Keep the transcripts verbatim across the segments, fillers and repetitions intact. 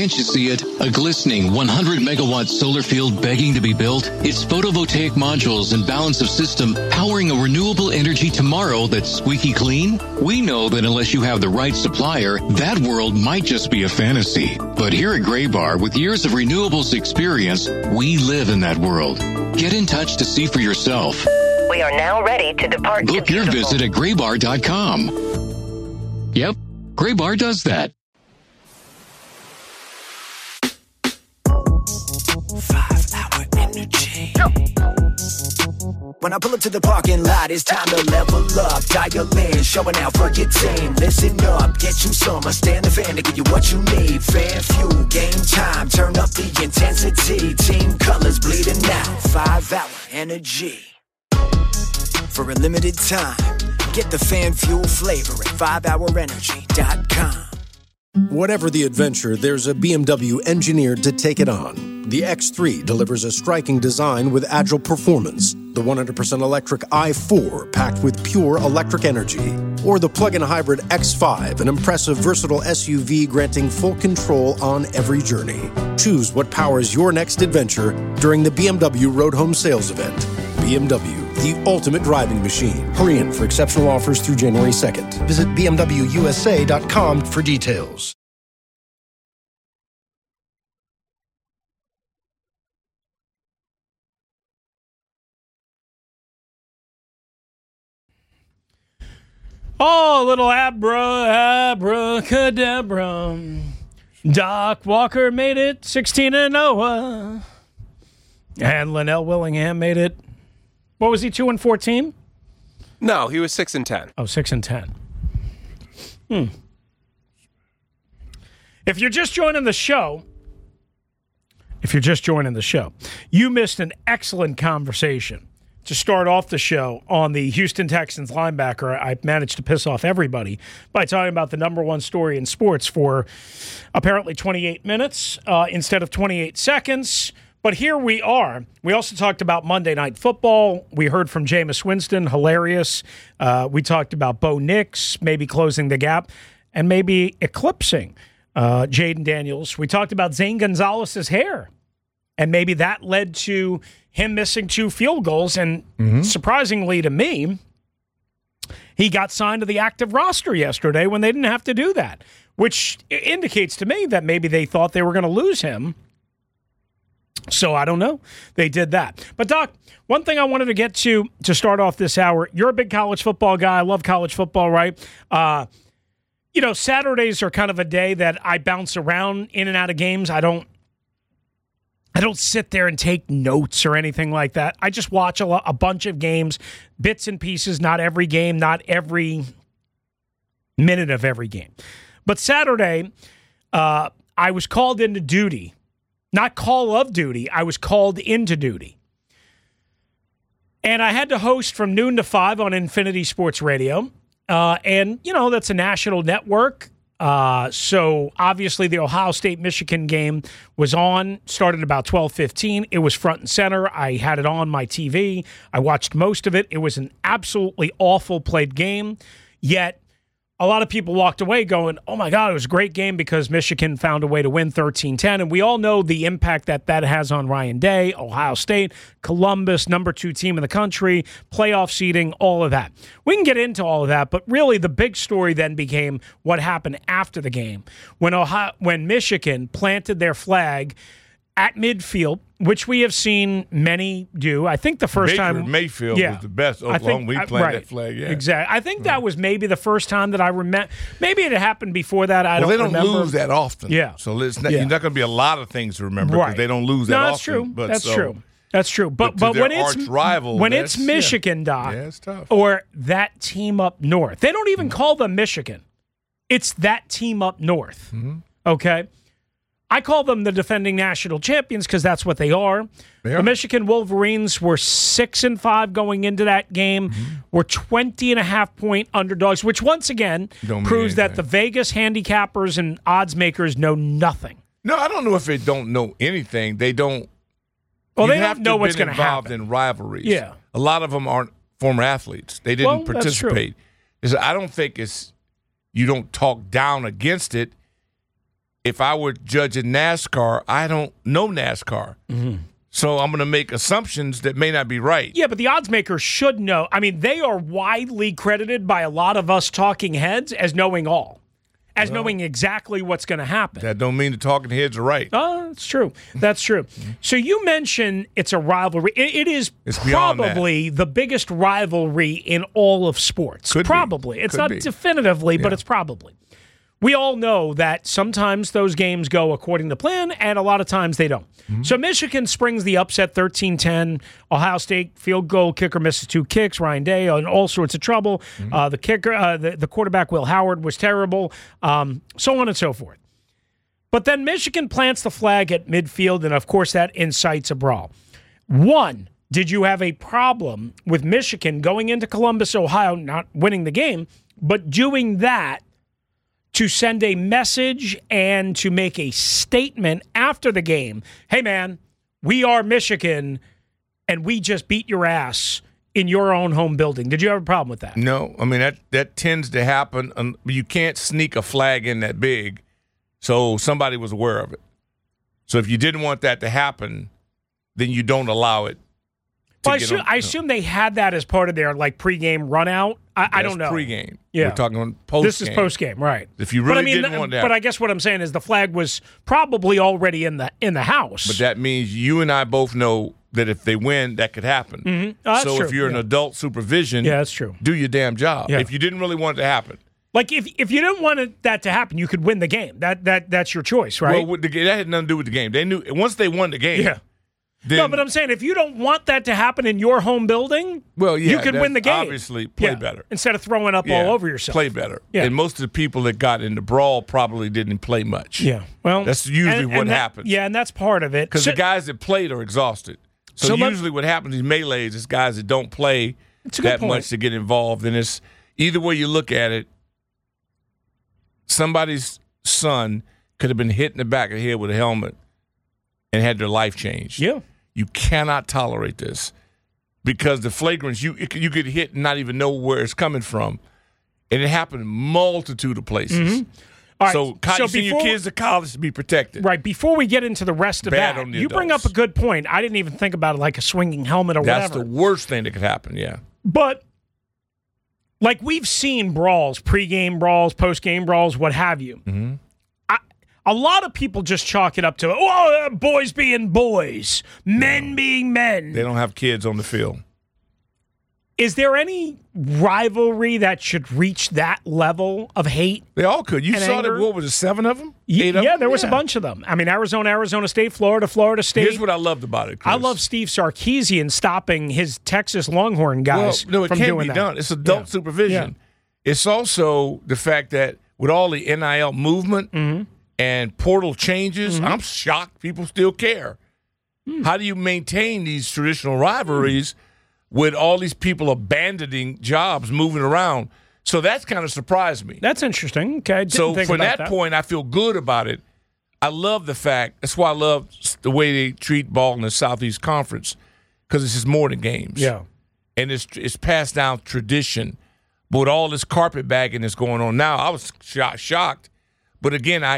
Can't you see it? A glistening one hundred megawatt solar field begging to be built? It's photovoltaic modules and balance of system powering a renewable energy tomorrow that's squeaky clean? We know that unless you have the right supplier, that world might just be a fantasy. But here at Graybar, with years of renewables experience, we live in that world. Get in touch to see for yourself. We are now ready to depart. Book your visit at graybar dot com. Yep, Graybar does that. Five hour energy. When I pull up to the parking lot, it's time to level up. Dial in, showing out for your team. Listen up, get you some. I stand the fan to give you what you need. Fan fuel, game time, turn up the intensity. Team colors bleeding out. Five hour energy. For a limited time, get the fan fuel flavor at five hour energy dot com. Whatever the adventure, there's a B M W engineered to take it on. The X three delivers a striking design with agile performance. The one hundred percent electric i four packed with pure electric energy. Or the plug-in hybrid X five, an impressive versatile S U V granting full control on every journey. Choose what powers your next adventure during the B M W Road Home Sales Event. B M W, the ultimate driving machine. Hurry in for exceptional offers through January second. Visit b m w u s a dot com for details. Oh, little abra, abracadabra. Doc Walker made it sixteen and oh. And Linnell Willingham made it. What was he, two and fourteen? No, he was six and ten. Oh, six and ten. Hmm. If you're just joining the show, if you're just joining the show, you missed an excellent conversation to start off the show on the Houston Texans linebacker. I managed to piss off everybody by talking about the number one story in sports for apparently twenty-eight minutes uh, instead of twenty-eight seconds. But here we are. We also talked about Monday Night Football. We heard from Jameis Winston, hilarious. Uh, we talked about Bo Nix, maybe closing the gap, and maybe eclipsing uh, Jaden Daniels. We talked about Zane Gonzalez's hair, and maybe that led to him missing two field goals. And mm-hmm. surprisingly to me, he got signed to the active roster yesterday when they didn't have to do that, which indicates to me that maybe they thought they were going to lose him. So I don't know. They did that. But, Doc, one thing I wanted to get to to start off this hour, you're a big college football guy. I love college football, right? Uh, you know, Saturdays are kind of a day that I bounce around in and out of games. I don't I don't sit there and take notes or anything like that. I just watch a, lo- a bunch of games, bits and pieces, not every game, not every minute of every game. But Saturday, uh, I was called into duty. Not call of duty. I was called into duty. And I had to host from noon to five on Infinity Sports Radio. Uh, and, you know, that's a national network. Uh, so obviously the Ohio State-Michigan game was on, started about twelve fifteen. It was front and center. I had it on my T V. I watched most of it. It was an absolutely awful played game. Yet a lot of people walked away going, oh, my God, it was a great game because Michigan found a way to win thirteen ten. And we all know the impact that that has on Ryan Day, Ohio State, Columbus, number two team in the country, playoff seeding, all of that. We can get into all of that, but really the big story then became what happened after the game when Ohio, when Michigan planted their flag at midfield, which we have seen many do. I think the first Baker time Mayfield yeah, was the best Oklahoma. think, we I, planted right, that flag. Yeah, exactly. I think right. that was maybe the first time that I remember. Maybe it happened before that. I well, don't. They don't remember. lose that often. Yeah. So it's not, yeah. you're not going to be a lot of things to remember because right. they don't lose that no, often. that's true. But that's so, true. That's true. But but, but when it's rival, when it's Michigan, yeah. Doc, yeah, it's tough. or that team up north, they don't even mm-hmm. call them Michigan. It's that team up north. Mm-hmm. Okay. I call them the defending national champions because that's what they are. They are. The Michigan Wolverines were six and five going into that game. Mm-hmm. Were twenty and a half point underdogs, which once again Don't proves mean that anything. the Vegas handicappers and odds makers know nothing. No, I don't know if they don't know anything. They don't. Well, you they have don't know to what's been going to involved happen. in rivalries. Yeah. A lot of them aren't former athletes. They didn't Well, that's participate. It's, I don't think it's you don't talk down against it. if I were judging NASCAR, I don't know NASCAR. Mm-hmm. So I'm going to make assumptions that may not be right. Yeah, but the odds makers should know. I mean, they are widely credited by a lot of us talking heads as knowing all, as well, knowing exactly what's going to happen. That don't mean the talking heads are right. Oh, that's true. That's true. So you mentioned it's a rivalry. It, it is it's probably the biggest rivalry in all of sports. Could probably. Be. It's Could not be. definitively, yeah. but it's probably. We all know that sometimes those games go according to plan, and a lot of times they don't. Mm-hmm. So Michigan springs the upset thirteen ten. Ohio State field goal kicker misses two kicks. Ryan Day in all sorts of trouble. Mm-hmm. Uh, the kicker, uh, the, the quarterback, Will Howard, was terrible, um, so on and so forth. But then Michigan plants the flag at midfield, and of course that incites a brawl. One, did you have a problem with Michigan going into Columbus, Ohio, not winning the game, but doing that to send a message and to make a statement after the game? Hey, man, we are Michigan, and we just beat your ass in your own home building. Did you have a problem with that? No. I mean, that, that tends to happen. Um, you can't sneak a flag in that big, so somebody was aware of it. So if you didn't want that to happen, then you don't allow it. Well, I, assume, on, I assume they had that as part of their like pregame run out. I, I don't know. Pregame. Yeah. We're talking on postgame. This is postgame, right? If you really but I mean, didn't want that. But I guess what I'm saying is the flag was probably already in the in the house. But that means you and I both know that if they win, that could happen. Mm-hmm. Oh, that's so true. if you're yeah. an adult supervision, yeah, that's true. do your damn job. Yeah. If you didn't really want it to happen. Like if if you didn't want it, that to happen, you could win the game. That that that's your choice, right? Well, with the, that had nothing to do with the game. They knew once they won the game. Yeah. Then, no, but I'm saying if you don't want that to happen in your home building, well, yeah, you could win the game. Obviously, play yeah. better instead of throwing up yeah. all over yourself. Play better. Yeah. And most of the people that got in the brawl probably didn't play much. Yeah, well, that's usually and, what and that, happens. Yeah, and that's part of it. Because so, the guys that played are exhausted. So, so usually what happens in these melees is guys that don't play that point. much to get involved. And it's either way you look at it, somebody's son could have been hit in the back of the head with a helmet and had their life changed. Yeah. You cannot tolerate this because the flagrants, you you get hit and not even know where it's coming from. And it happened in a multitude of places. Mm-hmm. All right, so, so you send your kids to college to be protected. Right. Before we get into the rest of Bad that, on the you adults. bring up a good point. I didn't even think about it like a swinging helmet or That's whatever. the worst thing that could happen, yeah. But like we've seen brawls, pregame brawls, postgame brawls, what have you. Mm-hmm. I, a lot of people just chalk it up to, oh, boys being boys, men no. being men. They don't have kids on the field. Is there any rivalry that should reach that level of hate? They all could. You and saw anger? that, what was it, seven of them? Y- Eight of yeah, them? there was yeah. a bunch of them. I mean, Arizona, Arizona State, Florida, Florida State. Here's what I loved about it, Chris. I love Steve Sarkisian stopping his Texas Longhorn guys well, no, it from can't doing be that. done. It's adult yeah. supervision. Yeah. It's also the fact that with all the N I L movement mm-hmm. and portal changes, mm-hmm. I'm shocked people still care. Mm. How do you maintain these traditional rivalries mm. with all these people abandoning jobs, moving around? So that's kind of surprised me. That's interesting. Okay, I didn't so think from about that, that point, I feel good about it. I love the fact. That's why I love the way they treat ball in the Southeast Conference because it's just more than games. Yeah, and it's it's passed down tradition. But with all this carpetbagging that's going on now, I was shocked. shocked. But again, I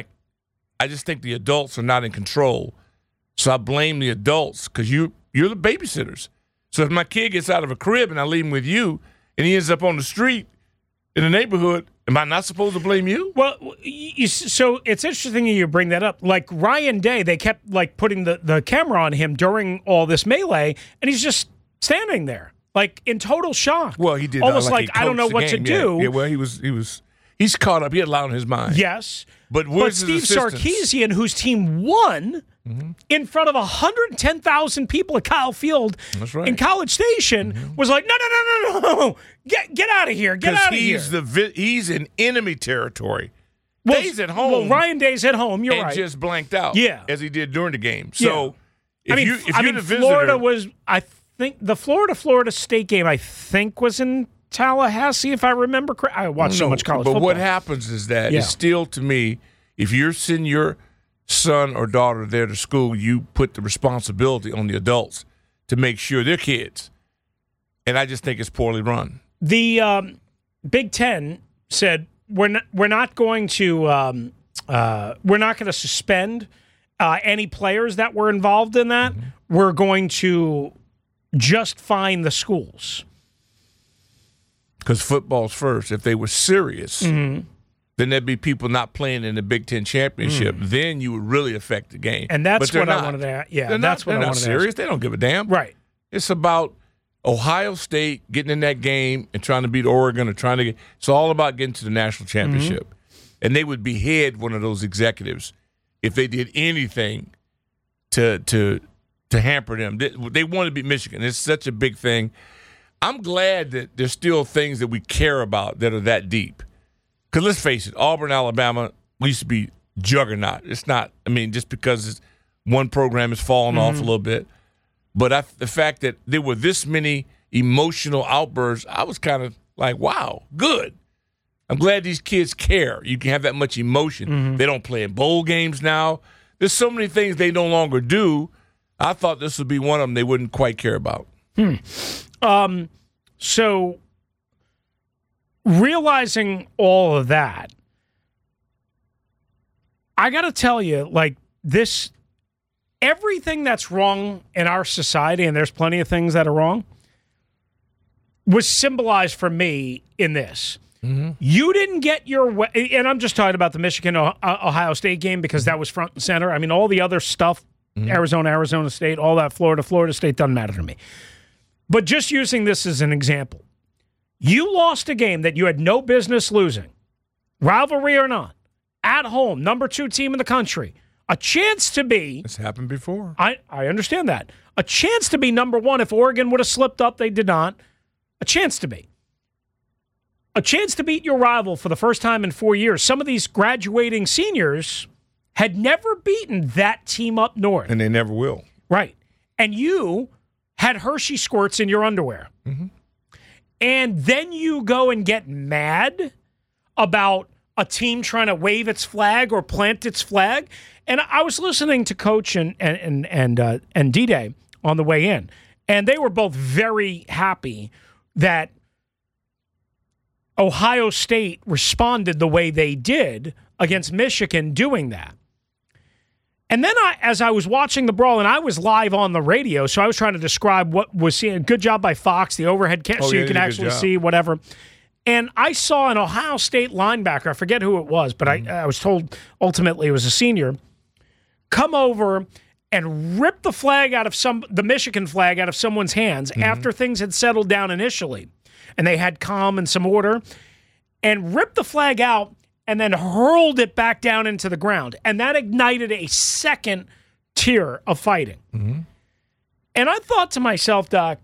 I just think the adults are not in control. So I blame the adults because you, you're the babysitters. So if my kid gets out of a crib and I leave him with you and he ends up on the street in the neighborhood, am I not supposed to blame you? Well, you, so it's interesting you bring that up. Like Ryan Day, they kept like putting the, the camera on him during all this melee, and he's just standing there. Like in total shock. Well, he did almost like, like I don't know what game. to do. Yeah. yeah, well, he was he was he's caught up. He had a lot on his mind. Yes, but where's but his Steve assistance? Sarkisian, whose team won mm-hmm. in front of one hundred ten thousand people at Kyle Field That's right. in College Station, mm-hmm. was like, no, no, no, no, no, get get out of here, get out of here. He's the vi- he's in enemy territory. Well, Day's at home. Well, Ryan Day's at home. You're and right. just blanked out. Yeah, as he did during the game. So, yeah. if I mean, you if I you're mean, the visitor, Florida was I. think the Florida Florida State game, I think, was in Tallahassee, if I remember correctly. I watched no, so much college but football. But what happens is that yeah. it's still, to me, if you're sending your son or daughter there to school, you put the responsibility on the adults to make sure they're kids. And I just think it's poorly run. The um, Big Ten said we're not, we're not going to um, uh, we're not going to suspend uh, any players that were involved in that. Mm-hmm. We're going to just fine the schools. Because football's first. If they were serious, mm-hmm. then there'd be people not playing in the Big Ten championship. Mm. Then you would really affect the game. And that's what not. I wanted to ask. Yeah, they're that's not, what they're I not wanted serious. to ask. They don't give a damn. Right. It's about Ohio State getting in that game and trying to beat Oregon or trying to get – it's all about getting to the national championship. Mm-hmm. And they would behead one of those executives if they did anything to to to hamper them. They, they want to beat Michigan. It's such a big thing. I'm glad that there's still things that we care about that are that deep. Because let's face it, Auburn, Alabama used to be juggernaut. It's not, I mean, just because it's, one program has fallen mm-hmm. off a little bit. But I, the fact that there were this many emotional outbursts, I was kind of like, wow, good. I'm glad these kids care. You can have that much emotion. Mm-hmm. They don't play in bowl games now. There's so many things they no longer do. I thought this would be one of them they wouldn't quite care about. Hmm. Um, so realizing all of that, I got to tell you, like this, everything that's wrong in our society, and there's plenty of things that are wrong, was symbolized for me in this. Mm-hmm. You didn't get your way, and I'm just talking about the Michigan-Ohio State game because that was front and center. I mean, all the other stuff, mm-hmm. Arizona, Arizona State, all that, Florida, Florida State, doesn't matter to me. But just using this as an example, you lost a game that you had no business losing, rivalry or not, at home, number two team in the country, a chance to be... It's happened before. I, I understand that. A chance to be number one if Oregon would have slipped up, they did not. A chance to be. A chance to beat your rival for the first time in four years. Some of these graduating seniors had never beaten that team up north. And they never will. Right. And you had Hershey squirts in your underwear. Mm-hmm. And then you go and get mad about a team trying to wave its flag or plant its flag. And I was listening to Coach and and and and, uh, and D-Day on the way in, and they were both very happy that Ohio State responded the way they did against Michigan doing that. And then I, as I was watching the brawl, and I was live on the radio, so I was trying to describe what was seen. Good job by Fox, the overhead camera, oh, so yeah, you can actually see whatever. And I saw an Ohio State linebacker, I forget who it was, but mm-hmm. I, I was told ultimately it was a senior, come over and rip the flag out of some, the Michigan flag out of someone's hands mm-hmm. after things had settled down initially. And they had calm and some order, and ripped the flag out and then hurled it back down into the ground. And that ignited a second tier of fighting. Mm-hmm. And I thought to myself, Doc,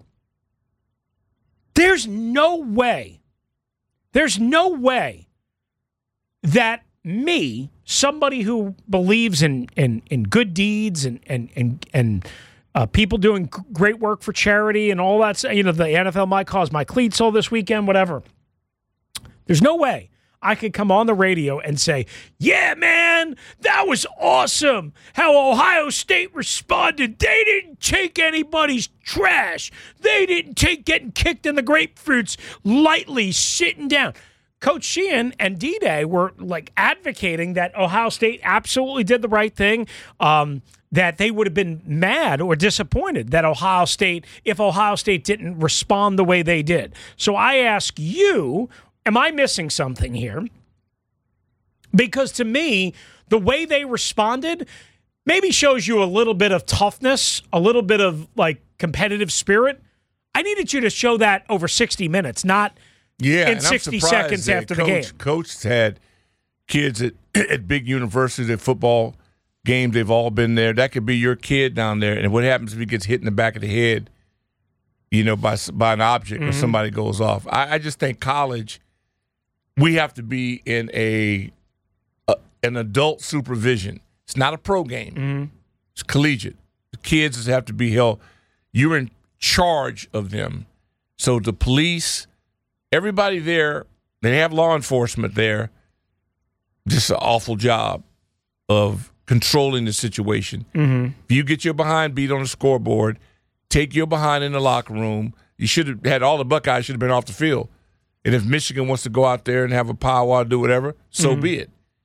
there's no way, there's no way that me, somebody who believes in in, in good deeds and and and, and uh, people doing great work for charity and all that, you know, the N F L might cause my cleats all this weekend, whatever. There's no way I could come on the radio and say, yeah, man, that was awesome how Ohio State responded. They didn't take anybody's trash. They didn't take getting kicked in the grapefruits lightly, sitting down. Coach Sheehan and D-Day were like advocating that Ohio State absolutely did the right thing, um, that they would have been mad or disappointed that Ohio State, if Ohio State didn't respond the way they did. So I ask you, am I missing something here? Because to me, the way they responded maybe shows you a little bit of toughness, a little bit of like competitive spirit. I needed you to show that over sixty minutes, not yeah, in sixty seconds after coach, the game. Coach had kids at, at big universities, at football games. They've all been there. That could be your kid down there. And what happens if he gets hit in the back of the head, you know, by, by an object mm-hmm. or somebody goes off? I, I just think college – we have to be in a, a an adult supervision. It's not a pro game. Mm-hmm. It's collegiate. The kids have to be held. You're in charge of them. So the police, everybody there, they have law enforcement there. Just an awful job of controlling the situation. Mm-hmm. If you get your behind beat on the scoreboard, take your behind in the locker room, you should have had all the Buckeyes should have been off the field. And if Michigan wants to go out there and have a powwow, do whatever, so mm-hmm. be it.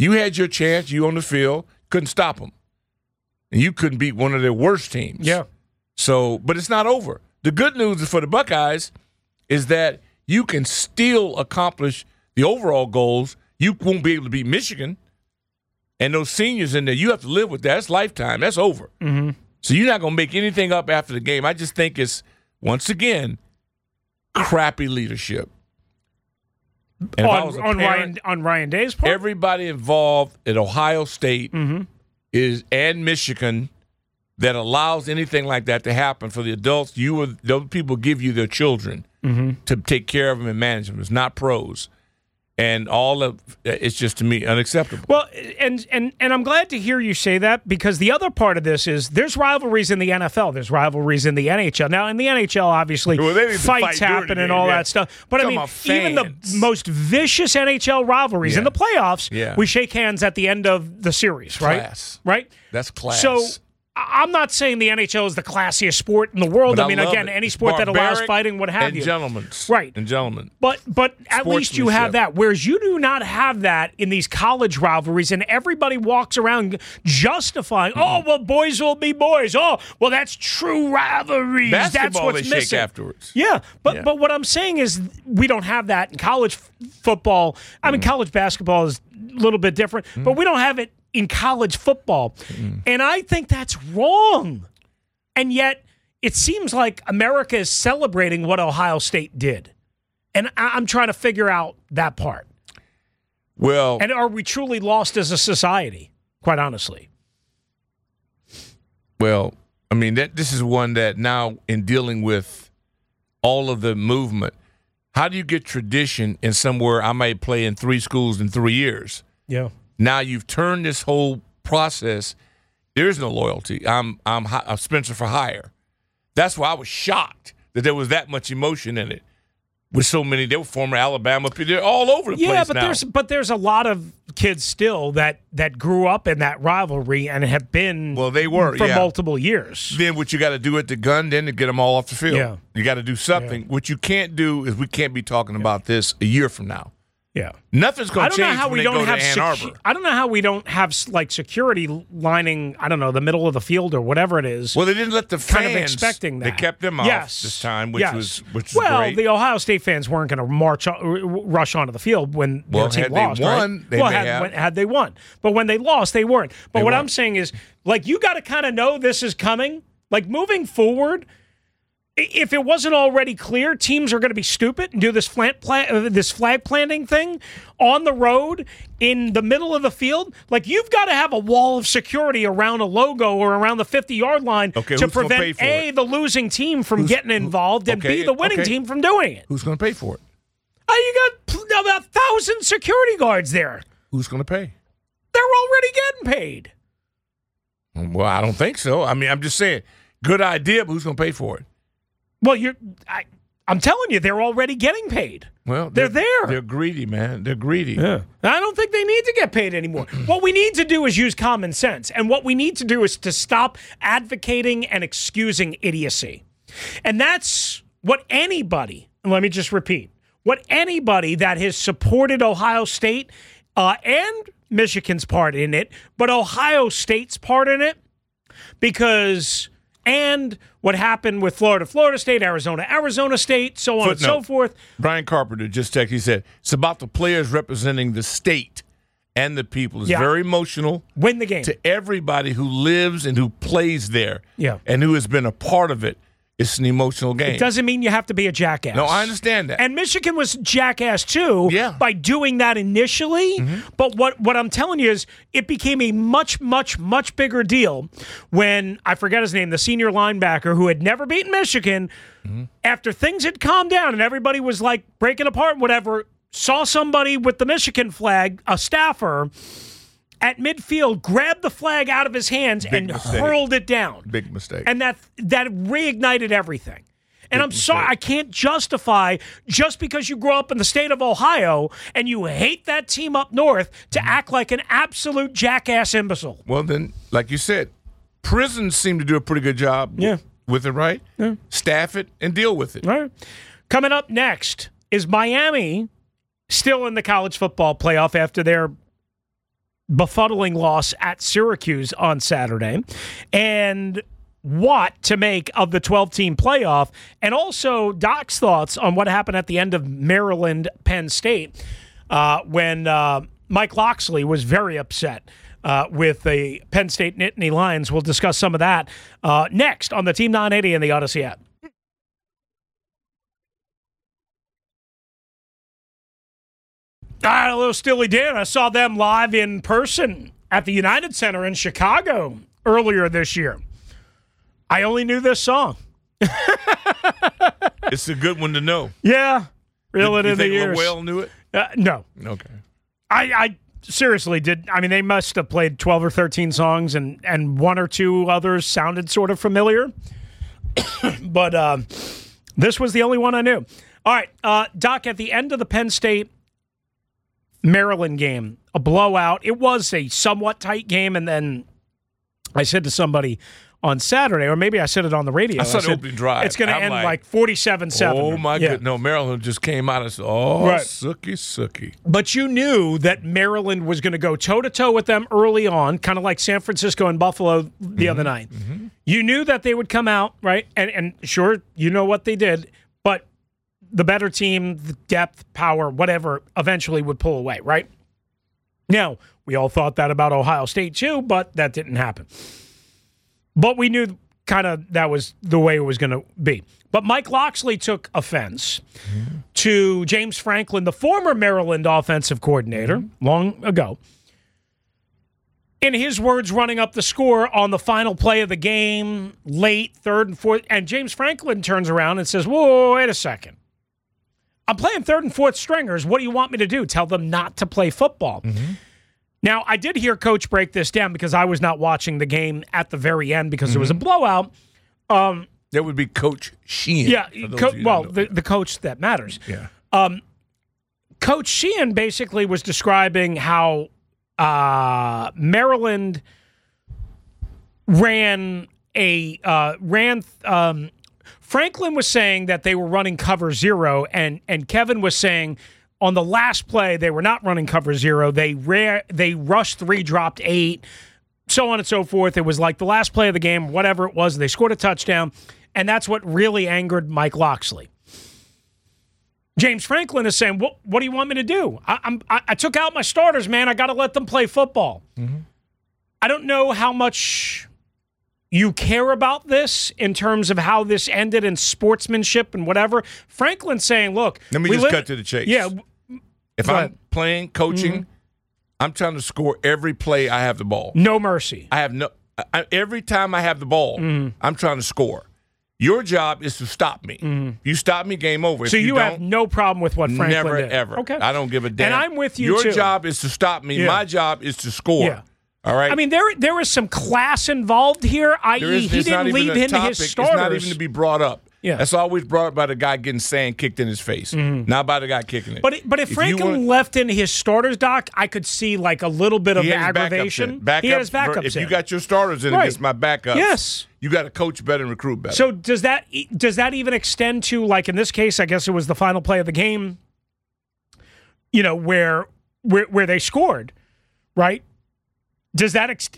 You had your chance. You on the field. Couldn't stop them. And you couldn't beat one of their worst teams. Yeah. So, but it's not over. The good news for the Buckeyes is that you can still accomplish the overall goals. You won't be able to beat Michigan. And those seniors in there, you have to live with that. That's lifetime. That's over. Mm-hmm. So you're not going to make anything up after the game. I just think it's, once again, crappy leadership. And On, on, parent, Ryan, on Ryan Day's part? everybody involved at Ohio State mm-hmm. is and Michigan that allows anything like that to happen for the adults. You or those people give you their children mm-hmm. to take care of them and manage them. It's not pros. And all of it's just, to me, unacceptable. Well, and and and I'm glad to hear you say that, because the other part of this is there's rivalries in the N F L, there's rivalries in the N H L. Now, in the N H L, obviously, well, fights fight happen game, and all yeah. that stuff. But Talking I mean, about even the fans. most vicious N H L rivalries Yeah. in the playoffs, Yeah. we shake hands at the end of the series, right? Class. Right? That's class. So I- I'm not saying the N H L is the classiest sport in the world. But I mean, love again, it. any It's sport that allows barbaric fighting, what have and you. gentlemen's. Right. And gentlemen. But but at least you have Sportsmanship. that, whereas you do not have that in these college rivalries, and everybody walks around justifying, oh, well, boys will be boys. Oh, well, that's true rivalries. That's Basketball, what's they missing. shake afterwards. Yeah, but Yeah. but what I'm saying is we don't have that in college f- football. I mean, college basketball is a little bit different, but we don't have it in college football. And I think that's wrong. And yet, it seems like America is celebrating what Ohio State did. And I- I'm trying to figure out that part. Well, And are we truly lost as a society, quite honestly? Well, I mean, that this is one that now, in dealing with all of the movement, how do you get tradition in somewhere I might play in three schools in three years? Yeah. Now you've turned this whole process. There is no loyalty. I'm I'm, hi- I'm Spencer for hire. That's why I was shocked that there was that much emotion in it. With so many, they were former Alabama people. They're all over the Yeah, place but now. there's but there's a lot of kids still that that grew up in that rivalry and have been Well, they were, for yeah. multiple years. Then what you got to do at the gun then to get them all off the field. Yeah. You got to do something. Yeah. What you can't do is we can't be talking about this a year from now. Yeah. Nothing's I going to don't know change how when we they don't go have to Ann secu- Arbor. I don't know how we don't have like security lining, I don't know, the middle of the field or whatever it is. Well, they didn't let the fans. kind of expecting that. They kept them off yes. this time, which yes. was which was well, great. the Ohio State fans weren't going to march on, rush onto the field when Well, their team had they lost. won, right? they well, may had, have. when, had they won, but when they lost, they weren't. But They what weren't. I'm saying is, like, you got to kind of know this is coming. Like, moving forward, i- if it wasn't already clear, teams are going to be stupid and do this flag, pla- uh, this flag planting thing on the road in the middle of the field. Like, you've got to have a wall of security around a logo or around the fifty-yard line Okay, to who's gonna pay prevent, for A, it? the losing team from getting involved, and okay, B, the winning okay. team from doing it. Who's going to pay for it? Oh, you got pl- about a thousand security guards there. Who's going to pay? They're already getting paid. Well, I don't think so. I mean, I'm just saying, good idea, but who's going to pay for it? Well, you're, I, I'm telling you, they're already getting paid. Well, They're there. They're greedy, man. They're greedy. Yeah. I don't think they need to get paid anymore. What we need to do is use common sense. And what we need to do is to stop advocating and excusing idiocy. And that's what anybody, and let me just repeat, what anybody that has supported Ohio State uh, and Michigan's part in it, but Ohio State's part in it, because, and what happened with Florida, Florida State, Arizona, Arizona State, so on and so Footnote. forth. Brian Carpenter just texted. He said, it's about the players representing the state and the people. It's Yeah. very emotional Win the game. to everybody who lives and who plays there Yeah. and who has been a part of it. It's an emotional game. It doesn't mean you have to be a jackass. No, I understand that. And Michigan was jackass too Yeah. by doing that initially. But what, what I'm telling you is it became a much, much, much bigger deal when, I forget his name, the senior linebacker who had never beaten Michigan, after things had calmed down and everybody was like breaking apart, whatever, saw somebody with the Michigan flag, a staffer, at midfield, grabbed the flag out of his hands Big and mistake. hurled it down. Big mistake. And that that reignited everything. And Big I'm sorry, mistake. I can't justify just because you grow up in the state of Ohio and you hate that team up north to act like an absolute jackass imbecile. Well, then, like you said, prisons seem to do a pretty good job Yeah. with it, right? Yeah. Staff it and deal with it. All right. Coming up next, is Miami still in the college football playoff after their befuddling loss at Syracuse on Saturday, and what to make of the twelve-team playoff, and also Doc's thoughts on what happened at the end of Maryland-Penn State uh, when uh, Mike Locksley was very upset uh, with the Penn State Nittany Lions. We'll discuss some of that uh, next on the Team nine eighty and the Odyssey app. All right, a little Steely Dan. I saw them live in person at the United Center in Chicago earlier this year. I only knew this song. It's a good one to know. Yeah. Reel it you in the think ears. Lil knew it? Uh, no. Okay. I, I seriously did. I mean, they must have played twelve or thirteen songs, and, and one or two others sounded sort of familiar. But um, this was the only one I knew. All right, uh, Doc, at the end of the Penn State Maryland game, a blowout. It was a somewhat tight game, and then I said to somebody on Saturday, or maybe I said it on the radio. I saw I the said, opening drive. It's going to end like, like forty-seven seven. Oh, my yeah. goodness. No, Maryland just came out and said, oh, Right. sookie, sookie. But you knew that Maryland was going to go toe-to-toe with them early on, kind of like San Francisco and Buffalo the Mm-hmm. other night. Mm-hmm. You knew that they would come out, right? And, and sure, you know what they did, but the better team, the depth, power, whatever, eventually would pull away, right? Now, we all thought that about Ohio State too, but that didn't happen. But we knew kind of that was the way it was going to be. But Mike Locksley took offense mm-hmm. to James Franklin, the former Maryland offensive coordinator, mm-hmm. long ago. In his words, running up the score on the final play of the game, late, third and fourth. And James Franklin turns around and says, whoa, wait a second. I'm playing third and fourth stringers. What do you want me to do? Tell them not to play football. Mm-hmm. Now, I did hear Coach break this down because I was not watching the game at the very end because mm-hmm. there was a blowout. Um, that would be Coach Sheehan. Yeah, co- well, the, the coach that matters. Yeah. Um, Coach Sheehan basically was describing how uh, Maryland ran a uh, ran. Um, Franklin was saying that they were running cover zero, and and Kevin was saying on the last play they were not running cover zero. They ra- they rushed three, dropped eight, so on and so forth. It was like the last play of the game, whatever it was. They scored a touchdown, and that's what really angered Mike Locksley. James Franklin is saying, "What what do you want me to do? I, I'm I, I took out my starters, man. I got to let them play football." Mm-hmm. I don't know how much you care about this in terms of how this ended in sportsmanship and whatever. Franklin's saying, look. Let me just live, cut to the chase. Yeah. If I'm ahead. playing, coaching, mm-hmm. I'm trying to score every play I have the ball. No mercy. I have no I, every time I have the ball, mm-hmm. I'm trying to score. Your job is to stop me. Mm-hmm. You stop me, game over. So if you, you have no problem with what Franklin never, did? Never, ever. Okay. I don't give a damn. And I'm with you, Your too. Your job is to stop me. Yeah. My job is to score. Yeah. All right. I mean, there there was some class involved here, that is, he didn't leave into his starters. It's not even to be brought up. Yeah. That's always brought up by the guy getting sand kicked in his face, mm-hmm. not by the guy kicking it. But it, but if, if Franklin wanna, left in his starters, Doc, I could see like a little bit of aggravation. Back he had his backups If in. you got your starters in right. against my backups, yes. you got to coach better and recruit better. So does that does that even extend to, like in this case, I guess it was the final play of the game, you know, where where, where they scored, right? Does that ex-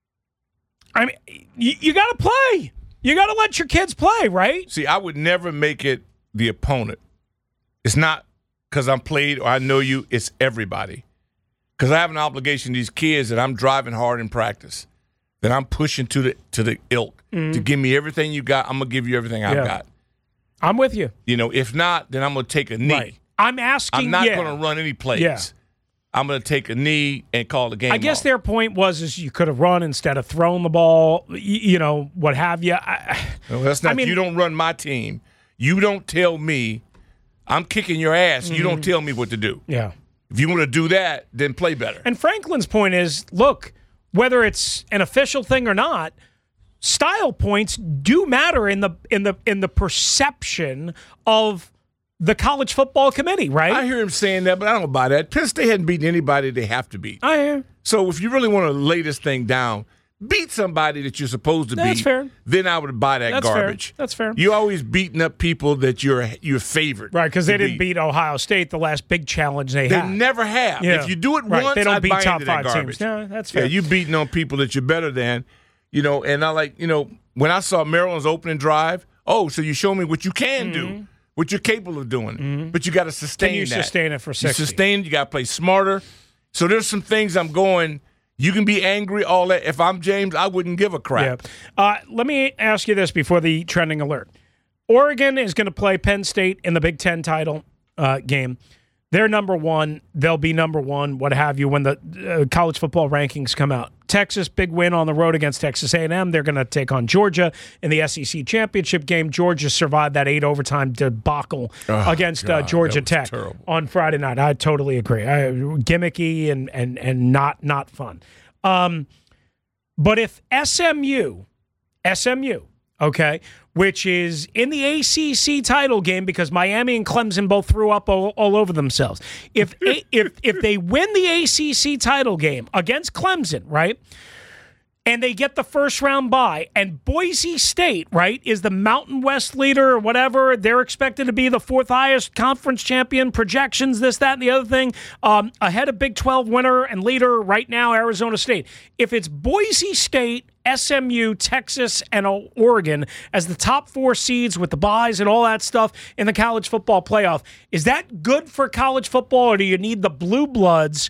I mean, you, you got to play. You got to let your kids play, right? See, I would never make it the opponent. It's not because I'm played or I know you. It's everybody. Because I have an obligation to these kids that I'm driving hard in practice, that I'm pushing to the to the ilk mm-hmm. to give me everything you got. I'm gonna give you everything I've yeah. got. I'm with you. You know, if not, then I'm gonna take a knee. Right. I'm asking. I'm not yeah. gonna run any plays. Yeah. I'm going to take a knee and call the game I guess off. their point was is you could have run instead of throwing the ball, you, you know, what have you. I, well, that's not. I mean, you don't run my team. You don't tell me I'm kicking your ass. Mm-hmm. You don't tell me what to do. Yeah. If you want to do that, then play better. And Franklin's point is, look, whether it's an official thing or not, style points do matter in the in the in the perception of the college football committee, right? I hear him saying that, but I don't buy that. Penn State hadn't beaten anybody they have to beat. I hear. So if you really want to lay this thing down, beat somebody that you're supposed to That's beat, fair. then I would buy that That's garbage. fair. That's fair. You always beating up people that you're your favorite. Right, because to they didn't beat Ohio State the last big challenge they, They had. never have. Yeah. If you do it Right, once, they don't I'd beat buy top into that five garbage. teams. No, that's fair. Yeah, you beating on people that you're better than, you know. And I like, you know, when I saw Maryland's opening drive, oh, so you show me what you can Mm-hmm. do, what you're capable of doing, mm-hmm. but you got to sustain. Can you that. sustain it for sixty? You sustain. You got to play smarter. So there's some things I'm going. You can be angry, all that. If I'm James, I wouldn't give a crap. Yeah. Uh, let me ask you this before the trending alert. Oregon is going to play Penn State in the Big Ten title uh, game. They're number one. They'll be number one, what have you, when the uh, college football rankings come out. Texas, big win on the road against Texas A and M. They're going to take on Georgia in the S E C championship game. Georgia survived that eight overtime debacle oh, against God, uh, Georgia that was Tech terrible. on Friday night. I totally agree. I, gimmicky and and and not not fun. Um, but if S M U, S M U, okay, which is in the A C C title game because Miami and Clemson both threw up all, all over themselves. If if if they win the A C C title game against Clemson, right, and they get the first round bye, and Boise State, right, is the Mountain West leader or whatever, they're expected to be the fourth highest conference champion, projections, this, that, and the other thing, um, ahead of Big twelve winner and leader right now, Arizona State. If it's Boise State, S M U, Texas, and Oregon as the top four seeds with the byes and all that stuff in the college football playoff, is that good for college football, or do you need the blue bloods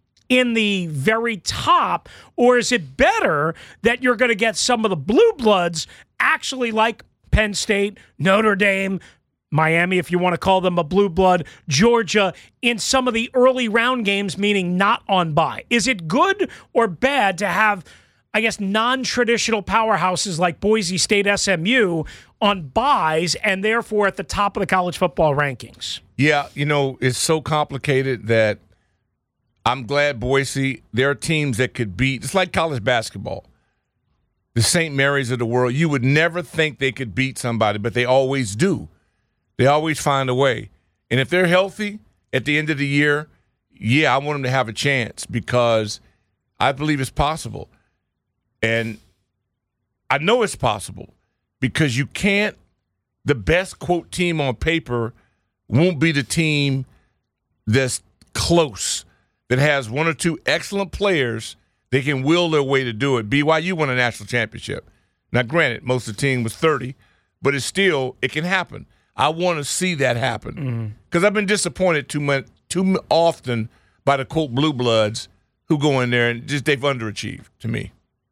in the very top, or is it better that you're going to get some of the blue bloods actually like Penn State, Notre Dame, Miami, if you want to call them a blue blood, Georgia, in some of the early round games, meaning not on bye? Is it good or bad to have, I guess, non-traditional powerhouses like Boise State, S M U on byes and therefore at the top of the college football rankings? Yeah, you know, it's so complicated that I'm glad Boise, there are teams that could beat, it's like college basketball. The Saint Mary's of the world, you would never think they could beat somebody, but they always do. They always find a way. And if they're healthy at the end of the year, yeah, I want them to have a chance because I believe it's possible. And I know it's possible because you can't, the best, quote, team on paper won't be the team that's close, that has one or two excellent players, they can will their way to do it. B Y U won a national championship. Now, granted, most of the team was thirty, but it's still, it can happen. I want to see that happen because mm-hmm. I've been disappointed too much, too often by the, quote, blue bloods who go in there and just they've underachieved to me.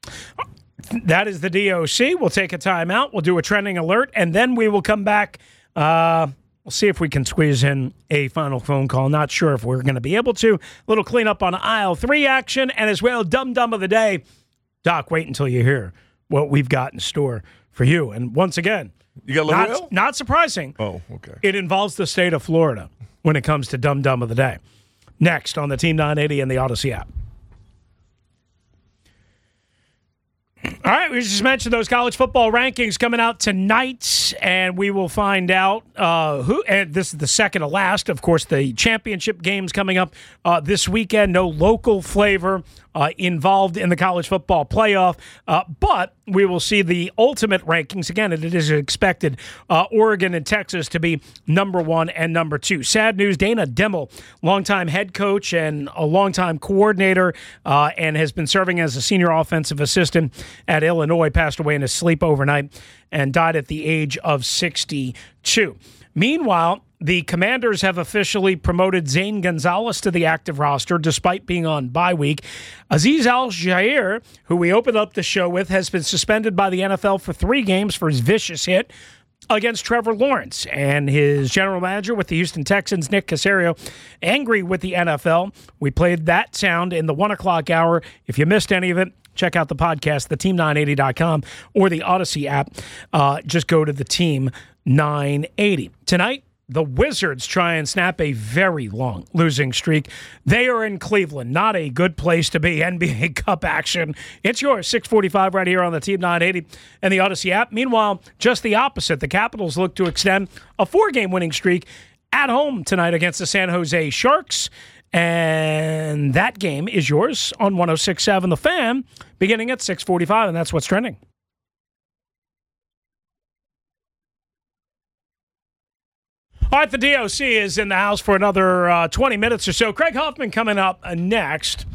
That is the D O C. We'll take a timeout. We'll do a trending alert, and then we will come back. Uh, We'll see if we can squeeze in a final phone call. Not sure if we're going to be able to. A little cleanup on aisle three action, and as well, Dum Dum of the Day. Doc, wait until you hear what we've got in store for you. And once again, you got not, not surprising. Oh, okay. It involves the state of Florida when it comes to Dum Dum of the Day. Next on the Team nine eighty and the Odyssey app. All right, we just mentioned those college football rankings coming out tonight, and we will find out uh, who. And this is the second to last, of course. The championship games coming up uh, this weekend. No local flavor uh, involved in the college football playoff, uh, but we will see the ultimate rankings again. And it is expected uh, Oregon and Texas to be number one and number two. Sad news: Dana Dimmel, longtime head coach and a longtime coordinator, uh, and has been serving as a senior offensive assistant at Illinois, passed away in his sleep overnight and died at the age of sixty-two. Meanwhile, the Commanders have officially promoted Zane Gonzalez to the active roster despite being on bye week. Azeez Al-Shaair, who we opened up the show with, has been suspended by the N F L for three games for his vicious hit against Trevor Lawrence. And his general manager with the Houston Texans, Nick Caserio, angry with the N F L. We played that sound in the one o'clock hour. If you missed any of it, check out the podcast, the team nine eighty dot com, or the Odyssey app. Uh, just go to the Team nine eighty. Tonight, the Wizards try and snap a very long losing streak. They are in Cleveland. Not a good place to be. N B A Cup action. It's yours, six forty-five right here on the Team nine eighty and the Odyssey app. Meanwhile, just the opposite. The Capitals look to extend a four-game winning streak at home tonight against the San Jose Sharks. And that game is yours on one oh six point seven The Fan, beginning at six forty-five, and that's what's trending. All right, the D O C is in the house for another uh, twenty minutes or so. Craig Hoffman coming up uh, next.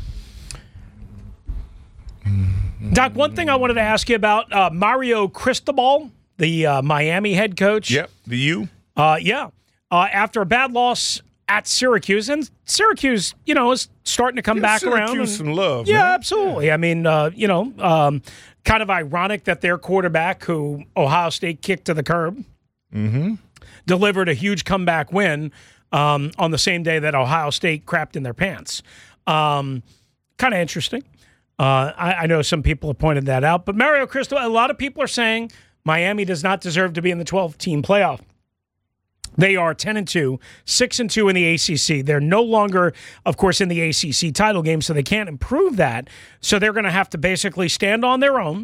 Doc, one thing I wanted to ask you about, uh, Mario Cristobal, the uh, Miami head coach. Yep, the U. Uh, yeah. Uh, after a bad loss at Syracuse, and Syracuse, you know, is starting to come Give back Syracuse around. Syracuse some love, Yeah, man. absolutely. I mean, uh, you know, um, kind of ironic that their quarterback, who Ohio State kicked to the curb, mm-hmm. delivered a huge comeback win um, on the same day that Ohio State crapped in their pants. Um, kind of interesting. Uh, I, I know some people have pointed that out. But Mario Cristobal, a lot of people are saying Miami does not deserve to be in the twelve-team playoff. They are ten and two, six and two in the A C C. They're no longer, of course, in the A C C title game, so they can't improve that. So they're going to have to basically stand on their own.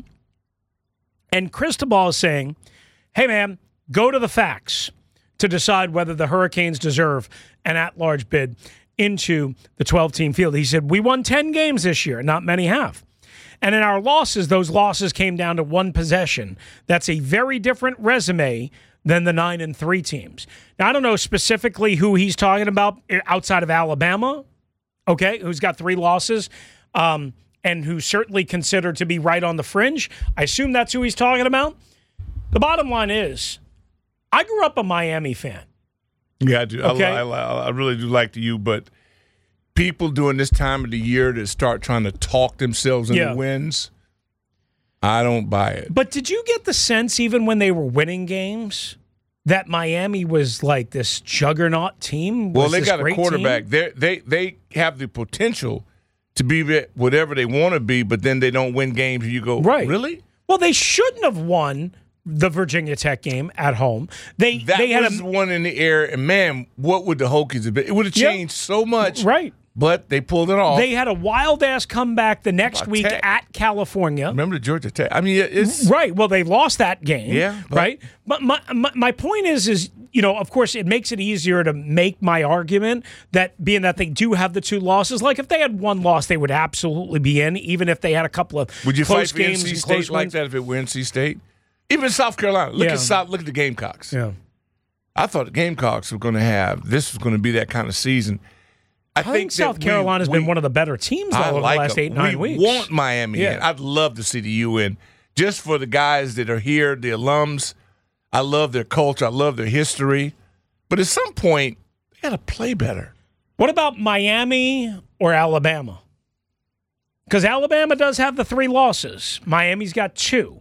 And Cristobal is saying, hey, man, go to the facts to decide whether the Hurricanes deserve an at-large bid into the twelve-team field. He said, we won ten games this year. Not many have. And in our losses, those losses came down to one possession. That's a very different resume than the nine and three teams. Now, I don't know specifically who he's talking about outside of Alabama, okay, who's got three losses, um, and who's certainly considered to be right on the fringe. I assume that's who he's talking about. The bottom line is, I grew up a Miami fan. Yeah, I do. Okay. I, I, I really do like the U, but people during this time of the year that start trying to talk themselves into Yeah. wins, I don't buy it. But did you get the sense, even when they were winning games, that Miami was like this juggernaut team? Well, Was they this got a great quarterback. team? They they they have the potential to be whatever they want to be, but then they don't win games. And you go, Right. really? Well, they shouldn't have won the Virginia Tech game at home. They That they had was a one in the air, and man, what would the Hokies have been? It would have Yep. changed so much, right. but they pulled it off. They had a wild ass comeback the next About week Tech. at California. Remember the Georgia Tech? I mean, it's Right. Well, they lost that game. Yeah, but- right. But my, my my point is is you know, of course, it makes it easier to make my argument that being that they do have the two losses. Like if they had one loss, they would absolutely be in, even if they had a couple of Would you close fight for games N C and State close like wins. that if it were N C State? Even South Carolina. Look Yeah. at South. Look at the Gamecocks. Yeah. I thought the Gamecocks were going to have this was going to be that kind of season. I, I think that South we- Carolina's we- been one of the better teams though, I over like the last them. eight nine we weeks. want Miami Yeah. in. I'd love to see the U in just for the guys that are here, the alums. I love their culture. I love their history. But at some point, they got to play better. What about Miami or Alabama? Because Alabama does have the three losses. Miami's got two.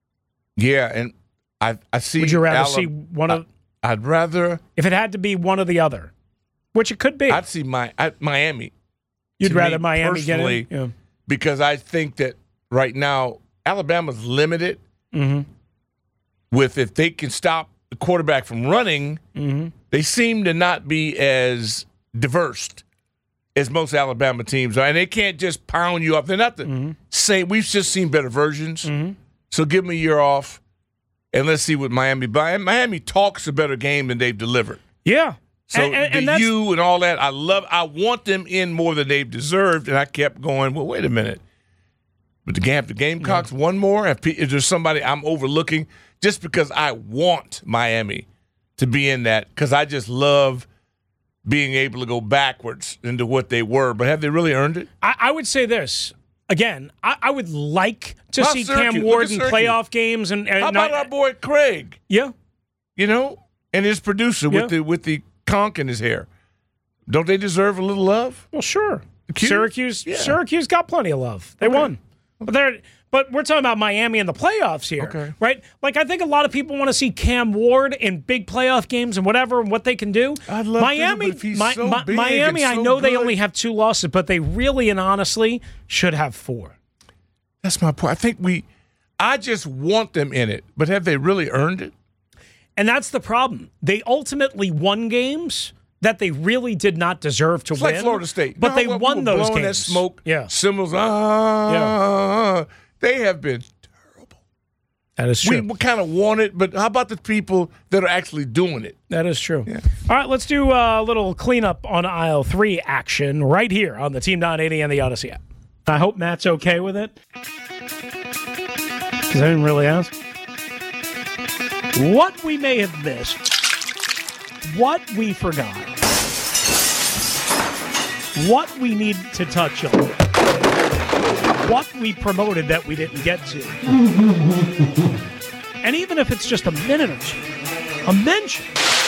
Yeah, and I I see. Would you rather Ala- see one of? I, I'd rather. If it had to be one or the other, which it could be, I'd see my I, Miami. you'd to rather me Miami get in. personally, Yeah. Because I think that right now Alabama's limited Mm-hmm. with if they can stop the quarterback from running, Mm-hmm. they seem to not be as diverse as most Alabama teams are. And they can't just pound you up. They're not the Mm-hmm. same. We've just seen better versions. So give them a year off, and let's see what Miami – Miami talks a better game than they've delivered. Yeah. So and, and, the and that's, U and all that, I love. I want them in more than they've deserved, and I kept going. Well, wait a minute. But the game, the Gamecocks, yeah. one more. If, is there somebody I'm overlooking just because I want Miami to be in that? Because I just love being able to go backwards into what they were. But have they really earned it? I, I would say this. Again, I, I would like to Well, see Syracuse. Cam Look Ward at in Syracuse. playoff games. And, and How about not, our boy Craig? Yeah. You know, and his producer Yeah. with the with the conch in his hair. Don't they deserve a little love? Well, sure. Cute. Syracuse, Yeah. Syracuse got plenty of love. They Okay. won. But they're but we're talking about Miami in the playoffs here, Okay. right? Like I think a lot of people want to see Cam Ward in big playoff games and whatever and what they can do. I'd love to, Miami, but if he's Mi- so Mi- big Miami. and I so know they good- only have two losses, but they really and honestly should have four. That's my point. I think we. I just want them in it, but have they really earned it? And that's the problem. They ultimately won games that they really did not deserve to It's win. like Florida State. But No, they when won people those blowing games. that smoke, Yeah. symbols. Ah, they have been terrible. That is true. We, we kind of want it, but how about the people that are actually doing it? That is true. Yeah. All right, let's do a little cleanup on aisle three action right here on the Team nine eighty and the Odyssey app. I hope Matt's okay with it, because I didn't really ask. What we may have missed, what we forgot, what we need to touch on, what we promoted that we didn't get to. And even if it's just a minute or two, a mention.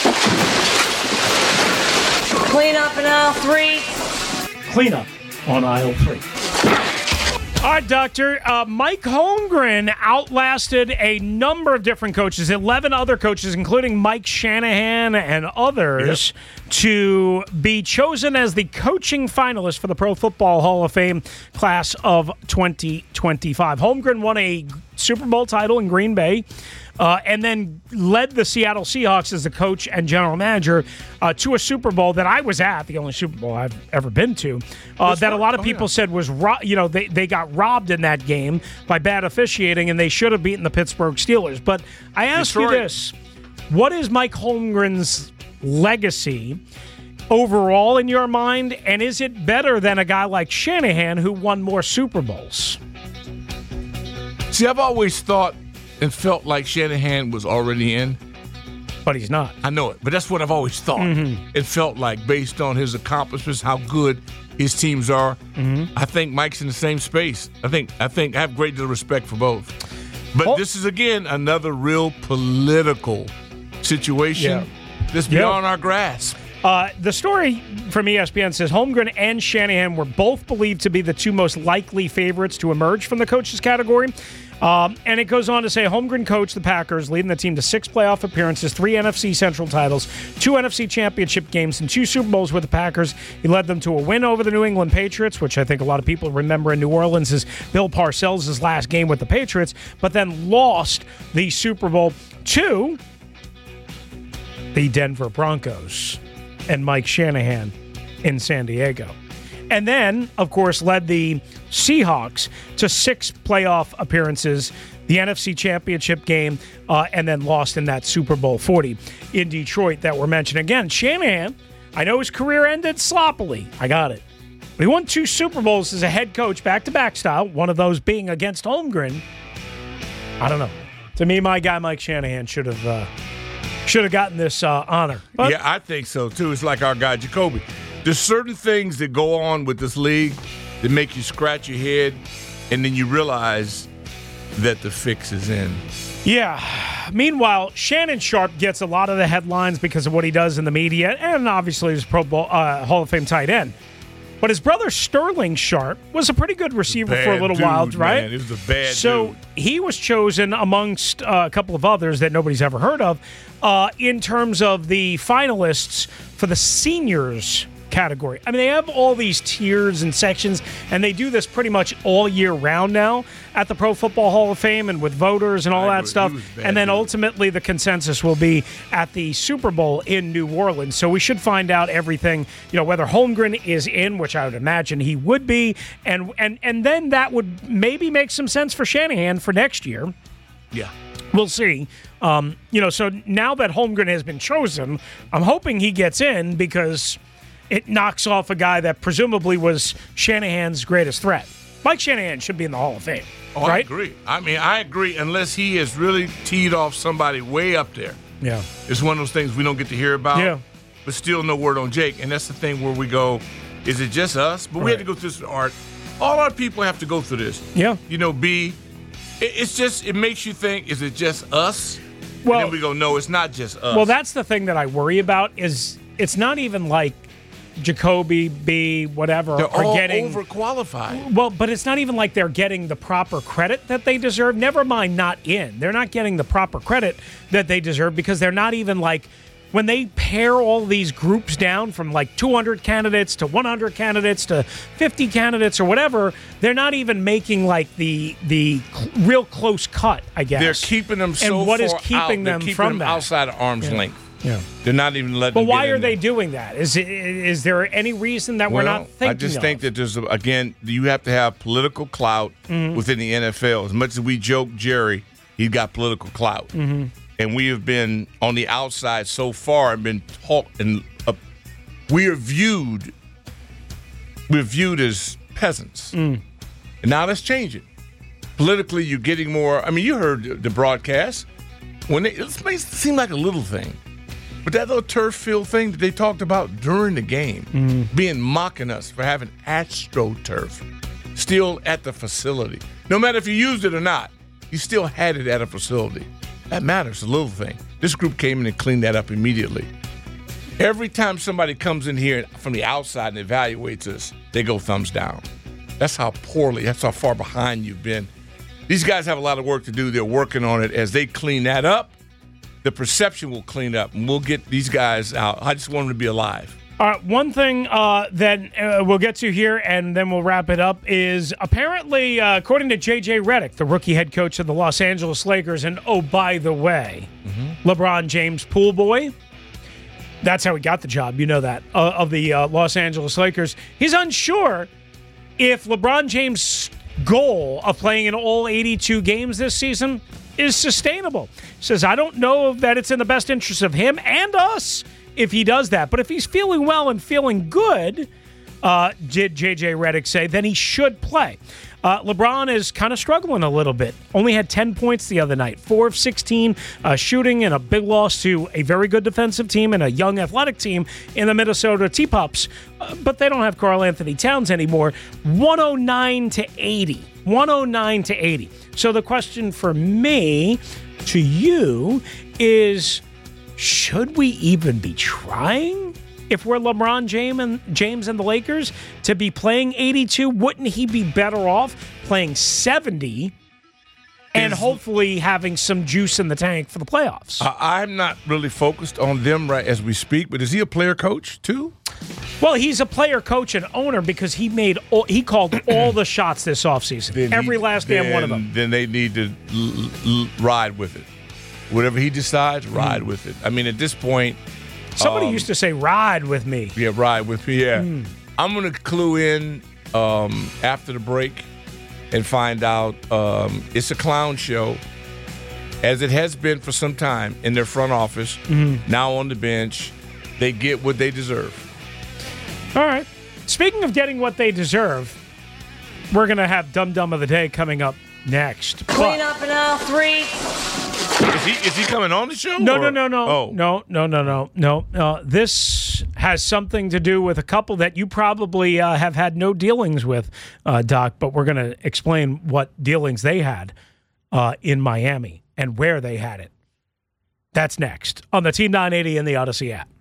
Clean up in aisle three. Clean up on aisle three. All right, Doctor. Uh, Mike Holmgren outlasted a number of different coaches, eleven other coaches, including Mike Shanahan and others, yep. to be chosen as the coaching finalist for the Pro Football Hall of Fame class of twenty twenty-five. Holmgren won a Super Bowl title in Green Bay. Uh, and then led the Seattle Seahawks as the coach and general manager uh, to a Super Bowl that I was at, the only Super Bowl I've ever been to, uh, that a lot of people oh, yeah. said was, ro- you know, they, they got robbed in that game by bad officiating, and they should have beaten the Pittsburgh Steelers. But I ask Detroit. you this, what is Mike Holmgren's legacy overall in your mind, and is it better than a guy like Shanahan who won more Super Bowls? See, I've always thought and felt like Shanahan was already in. But he's not. I know it, but that's what I've always thought. Mm-hmm. It felt like, based on his accomplishments, how good his teams are. Mm-hmm. I think Mike's in the same space. I think I think I have great deal of respect for both. But oh. this is, again, another real political situation yeah. that's beyond yeah. our grasp. Uh, the story from E S P N says Holmgren and Shanahan were both believed to be the two most likely favorites to emerge from the coaches category. Um, and it goes on to say Holmgren coached the Packers, leading the team to six playoff appearances, three N F C Central titles, two N F C Championship games, and two Super Bowls with the Packers. He led them to a win over the New England Patriots, which I think a lot of people remember in New Orleans as Bill Parcells' last game with the Patriots, but then lost the Super Bowl to the Denver Broncos and Mike Shanahan in San Diego. And then, of course, led the Seahawks to six playoff appearances, the N F C Championship game, uh, and then lost in that Super Bowl forty in Detroit that we're mentioning. Again, Shanahan, I know his career ended sloppily. I got it. But he won two Super Bowls as a head coach, back-to-back style, one of those being against Holmgren. I don't know. To me, my guy Mike Shanahan should have uh, should have gotten this uh, honor. But, yeah, I think so, too. It's like our guy Jacoby. There's certain things that go on with this league that make you scratch your head, and then you realize that the fix is in. Yeah. Meanwhile, Shannon Sharpe gets a lot of the headlines because of what he does in the media, and obviously his Pro Bowl uh, Hall of Fame tight end. But his brother Sterling Sharpe was a pretty good receiver bad for a little dude, while, right? Man. It was a bad so dude. he was chosen amongst uh, a couple of others that nobody's ever heard of uh, in terms of the finalists for the seniors category. I mean, they have all these tiers and sections, and they do this pretty much all year round now at the Pro Football Hall of Fame and with voters and all that stuff. And then ultimately the consensus will be at the Super Bowl in New Orleans. So we should find out everything, you know, whether Holmgren is in, which I would imagine he would be, and and and then that would maybe make some sense for Shanahan for next year. Yeah. We'll see. Um, you know, so now that Holmgren has been chosen, I'm hoping he gets in because it knocks off a guy that presumably was Shanahan's greatest threat. Mike Shanahan should be in the Hall of Fame, oh, right? I agree. I mean, I agree unless he has really teed off somebody way up there. Yeah. It's one of those things we don't get to hear about, yeah. but still no word on Jake. And that's the thing where we go, is it just us? But right. we had to go through this with Art. All our people have to go through this. Yeah. You know, B, it's just, it makes you think, is it just us? Well, and then we go, no, it's not just us. Well, that's the thing that I worry about is it's not even like Jacoby, B, whatever, they're are all getting overqualified. Well, but it's not even like they're getting the proper credit that they deserve. Never mind not in. They're not getting the proper credit that they deserve because they're not even like when they pare all these groups down from like two hundred candidates to one hundred candidates to fifty candidates or whatever, they're not even making like the the cl- real close cut, I guess. They're keeping them so and what far is keeping out. them they're keeping from them that? outside of arm's yeah. length. Yeah. They're not even letting But them why get are in they there. doing that? Is it, is there any reason that well, we're not thinking I just of? think that there's, a, again, you have to have political clout mm-hmm. within the N F L. As much as we joke Jerry, He's got political clout. Mm-hmm. And we have been on the outside so far and been taught, and uh, we are viewed, we're viewed as peasants. Mm. And now let's change it. Politically, you're getting more. I mean, you heard the broadcast. When they, it may seem like a little thing, but that little turf field thing that they talked about during the game, Mm. being mocking us for having AstroTurf still at the facility. No matter if you used it or not, you still had it at a facility. That matters, a little thing. This group came in and cleaned that up immediately. Every time somebody comes in here from the outside and evaluates us, they go thumbs down. That's how poorly, that's how far behind you've been. These guys have a lot of work to do. They're working on it. As they clean that up, the perception will clean up, and we'll get these guys out. I just want them to be alive. All right, one thing uh, that uh, we'll get to here, and then we'll wrap it up, is apparently, uh, according to J J Redick, the rookie head coach of the Los Angeles Lakers, and oh, by the way, mm-hmm. LeBron James pool boy, that's how he got the job, you know that, uh, of the uh, Los Angeles Lakers. He's unsure if LeBron James' goal of playing in all eighty-two games this season is sustainable. He says, I don't know that it's in the best interest of him and us if he does that. But if he's feeling well and feeling good, uh, did J J Redick say, then he should play. Uh, LeBron is kind of struggling a little bit. Only had ten points the other night. four of sixteen uh, shooting, and a big loss to a very good defensive team and a young athletic team in the Minnesota T-Pups. Uh, but they don't have Karl Anthony Towns anymore. one oh nine to eighty. one oh nine to eighty. So the question for me to you is, should we even be trying? If we're LeBron James and, James and the Lakers to be playing eighty-two, wouldn't he be better off playing seventy and Is, hopefully having some juice in the tank for the playoffs? Uh, I'm not really focused on them right as we speak, but is he a player coach too? Well, he's a player coach and owner because he made all, he called all the shots this offseason. Then Every he, last then, damn one of them. Then they need to l- l- ride with it. Whatever he decides, ride mm. with it. I mean, at this point, Somebody um, used to say, ride with me. Yeah, ride with me, yeah. Mm. I'm going to clue in um, after the break and find out um, it's a clown show, as it has been for some time in their front office, mm-hmm. now on the bench. They get what they deserve. All right. Speaking of getting what they deserve, we're going to have Dum Dum of the Day coming up next. Clean but, up in aisle three. Is he is he coming on the show? No, or? no, no, no. Oh. No, no, no, no, no. Uh, this has something to do with a couple that you probably uh, have had no dealings with, uh, Doc, but we're going to explain what dealings they had uh, in Miami and where they had it. That's next on the Team nine eighty and the Odyssey app.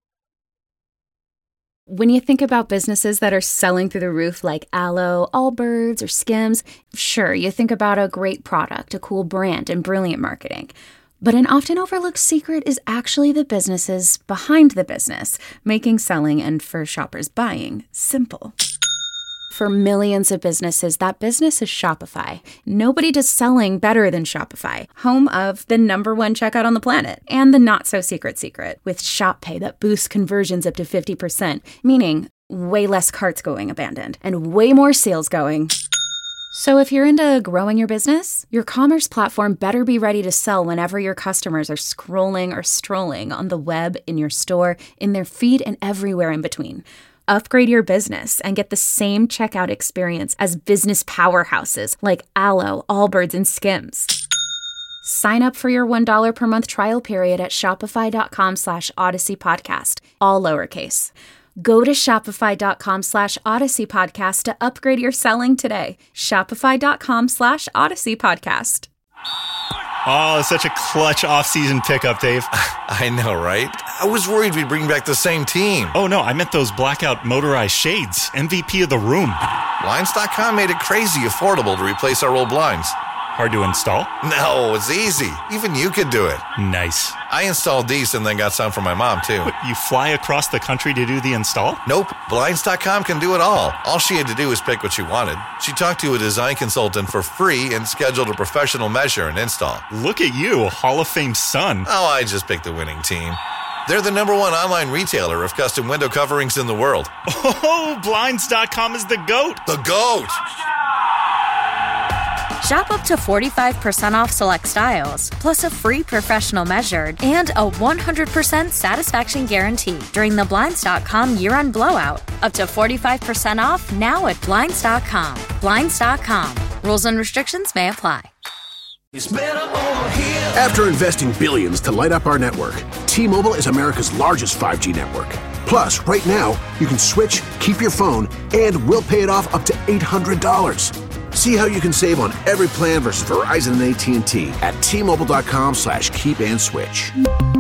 When you think about businesses that are selling through the roof like Aloe, Allbirds, or Skims, sure, you think about a great product, a cool brand, and brilliant marketing. But an often overlooked secret is actually the businesses behind the business, making selling and for shoppers buying simple. For millions of businesses, that business is Shopify. Nobody does selling better than Shopify, home of the number one checkout on the planet, and the not-so-secret secret, with Shop Pay that boosts conversions up to fifty percent, meaning way less carts going abandoned, and way more sales going. So if you're into growing your business, your commerce platform better be ready to sell whenever your customers are scrolling or strolling on the web, in your store, in their feed, and everywhere in between. Upgrade your business and get the same checkout experience as business powerhouses like Aloe, Allbirds, and Skims. Sign up for your one dollar per month trial period at shopify.com slash Odyssey Podcast, all lowercase. Go to shopify.com slash Odyssey Podcast to upgrade your selling today. Shopify.com slash Odyssey Podcast. Oh, it's such a clutch off-season pickup, Dave. I know, right? I was worried we'd bring back the same team. Oh, no, I meant those blackout motorized shades. M V P of the room. Blinds dot com made it crazy affordable to replace our old blinds. Hard to install? No, it's easy. Even you could do it. Nice. I installed these and then got some for my mom, too. What, you fly across the country to do the install? Nope. Blinds dot com can do it all. All she had to do was pick what she wanted. She talked to a design consultant for free and scheduled a professional measure and install. Look at you, Hall of Fame son. Oh, I just picked the winning team. They're the number one online retailer of custom window coverings in the world. Oh, Blinds dot com is the GOAT. The GOAT! Shop up to forty-five percent off select styles, plus a free professional measured and a one hundred percent satisfaction guarantee during the Blinds dot com year-end blowout. Up to forty-five percent off now at Blinds dot com. Blinds dot com. Rules and restrictions may apply. After investing billions to light up our network, T-Mobile is America's largest five G network. Plus, right now, you can switch, keep your phone, and we'll pay it off up to eight hundred dollars. See how you can save on every plan versus Verizon and A T and T at T-Mobile.com slash keep and switch.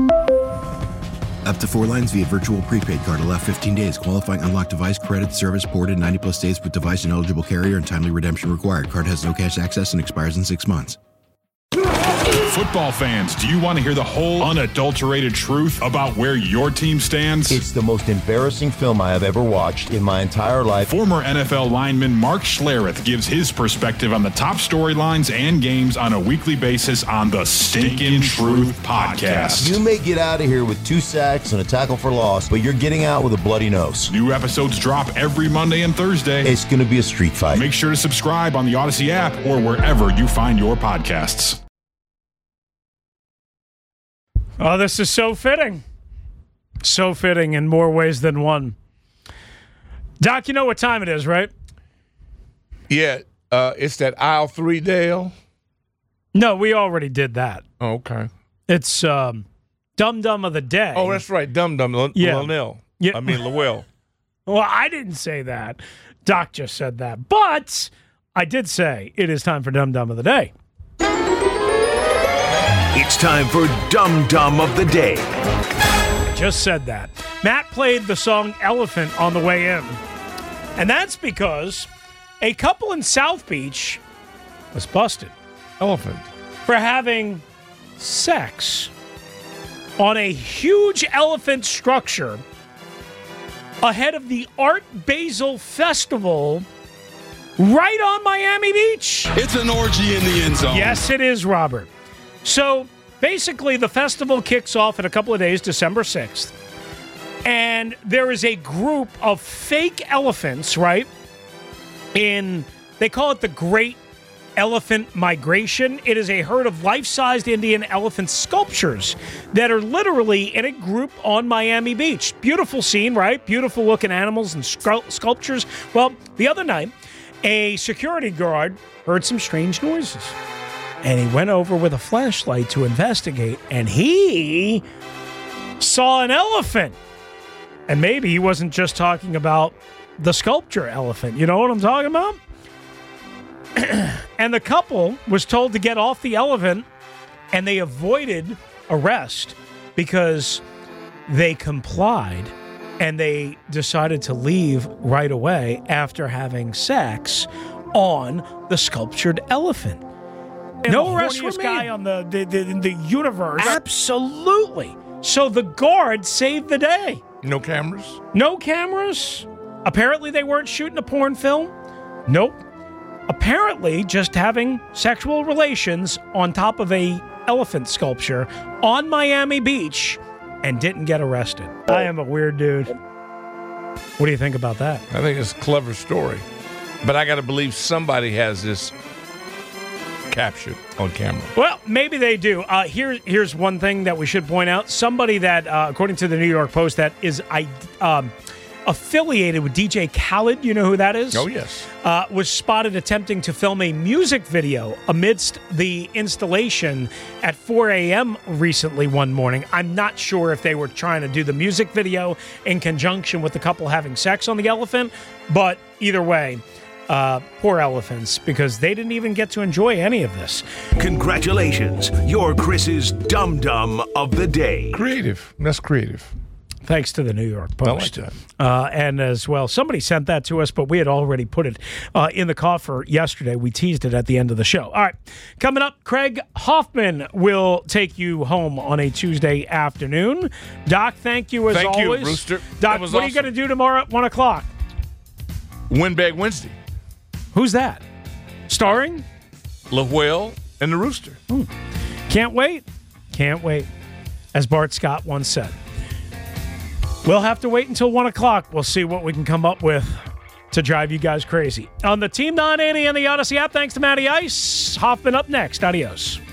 Up to four lines via virtual prepaid card. Allow fifteen days. Qualifying unlocked device credit service ported ninety plus days with device and eligible carrier and timely redemption required. Card has no cash access and expires in six months. Football fans, do you want to hear the whole unadulterated truth about where your team stands? It's the most embarrassing film I have ever watched in my entire life. Former N F L lineman Mark Schlereth gives his perspective on the top storylines and games on a weekly basis on the Stinkin' Truth Podcast. You may get out of here with two sacks and a tackle for loss, but you're getting out with a bloody nose. New episodes drop every Monday and Thursday. It's going to be a street fight. Make sure to subscribe on the Odyssey app or wherever you find your podcasts. Oh, this is so fitting. So fitting in more ways than one. Doc, you know what time it is, right? Yeah, uh, it's that aisle three, Dale. No, we already did that. Oh, okay. It's um, Dum Dum of the Day. Oh, that's right. Dum Dum. L- yeah. Lionel. Yeah. I mean, Lowell. Well, I didn't say that. Doc just said that. But I did say it is time for Dum Dum of the Day. It's time for Dum Dum of the Day. I just said that. Matt played the song Elephant on the way in. And that's because a couple in South Beach was busted. Elephant. For having sex on a huge elephant structure ahead of the Art Basel Festival right on Miami Beach. It's an orgy in the end zone. Yes, it is, Robert. So basically, the festival kicks off in a couple of days, December sixth. And there is a group of fake elephants, right? In, they call it the Great Elephant Migration. It is a herd of life-sized Indian elephant sculptures that are literally in a group on Miami Beach. Beautiful scene, right? Beautiful looking animals and sculpt- sculptures. Well, the other night, a security guard heard some strange noises. And he went over with a flashlight to investigate, and he saw an elephant. And maybe he wasn't just talking about the sculpture elephant. You know what I'm talking about? And the couple was told to get off the elephant, and they avoided arrest because they complied, and they decided to leave right away after having sex on the sculptured elephant. And no arrest for guy on the, the, the, the universe. Absolutely. So the guard saved the day. No cameras? No cameras. Apparently they weren't shooting a porn film. Nope. Apparently just having sexual relations on top of a elephant sculpture on Miami Beach and didn't get arrested. I am a weird dude. What do you think about that? I think it's a clever story. But I got to believe somebody has this captured on camera. Well, maybe they do. Uh, here, here's one thing that we should point out. Somebody that, uh, according to the New York Post, that is I, um, affiliated with D J Khaled, you know who that is? Oh, yes. Uh, was spotted attempting to film a music video amidst the installation at four a.m. recently one morning. I'm not sure if they were trying to do the music video in conjunction with the couple having sex on the elephant, but either way, Uh, poor elephants, because they didn't even get to enjoy any of this. Congratulations. You're Chris's Dum Dum of the Day. Creative. That's creative. Thanks to the New York Post. I like that. Uh, and as well, somebody sent that to us, but we had already put it uh, in the coffer yesterday. We teased it at the end of the show. All right. Coming up, Craig Hoffman will take you home on a Tuesday afternoon. Doc, thank you as thank always. Thank you, Rooster. Doc, what awesome. are you going to do tomorrow at one o'clock? Windbag Wednesday. Who's that? Starring? LaWhale and the Rooster. Hmm. Can't wait. Can't wait. As Bart Scott once said. We'll have to wait until one o'clock. We'll see what we can come up with to drive you guys crazy. On the Team nine eighty and the Odyssey app, thanks to Matty Ice. Hoffman up next. Adios.